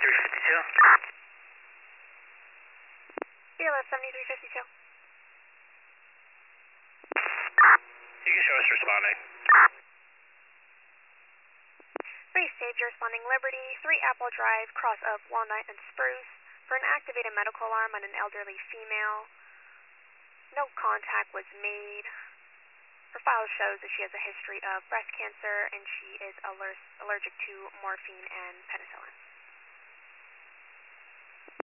BLS 7352. You can show us responding. 3 Sage, responding Liberty, 3 Apple Drive, cross of Walnut and Spruce, for an activated medical alarm on an elderly female. No contact was made. Her file shows that she has a history of breast cancer and she is allergic to morphine and penicillin.